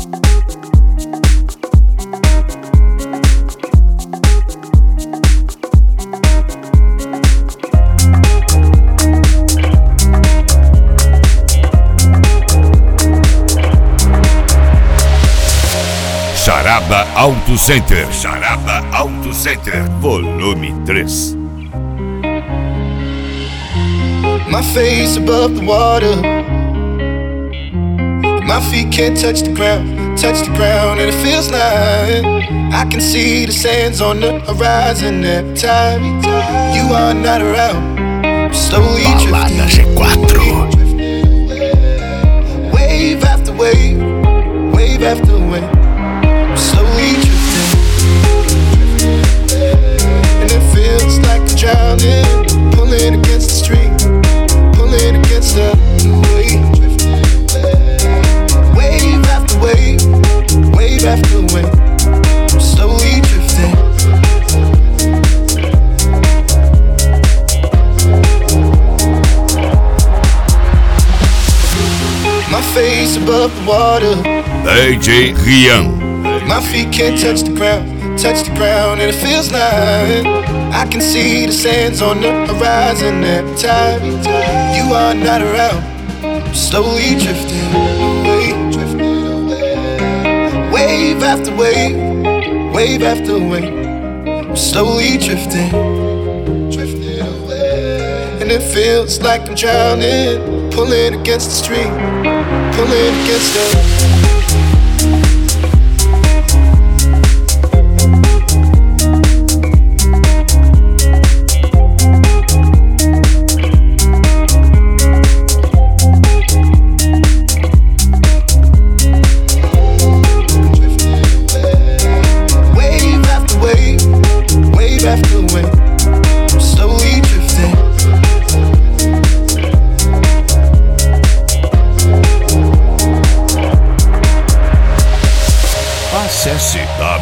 Charada Auto Center. Charada Auto Center. Volume 3. My face above the water. My feet can't touch the ground, and it feels like I can see the sands on the horizon every time you are not around. Slowly drifting, wave after wave, wave after wave. Slowly drifting, and it feels like I'm drowning, pulling against the stream, pulling against the wave. Wave after wave, wave after wave. I'm slowly drifting. My face above the water. DJ Rian. My feet can't touch the ground, and it feels like I can see the sands on the horizon every time you are not around. I'm slowly drifting away, wave after wave, wave after wave. I'm slowly drifting away, and it feels like I'm drowning, pulling against the stream, pulling against the. Acesse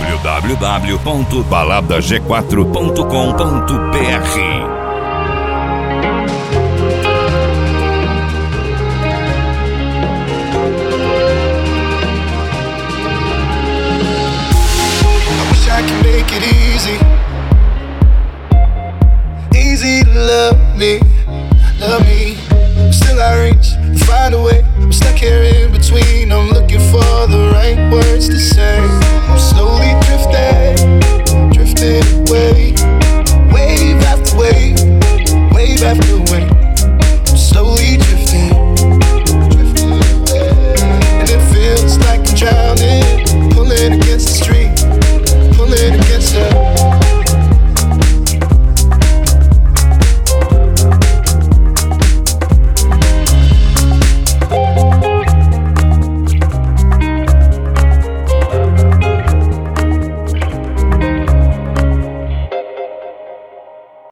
www.baladag4.com.br. I can make it easy, easy to love me, love me. Still I reach, find a way. I'm stuck here in between. I'm looking for the right words to say.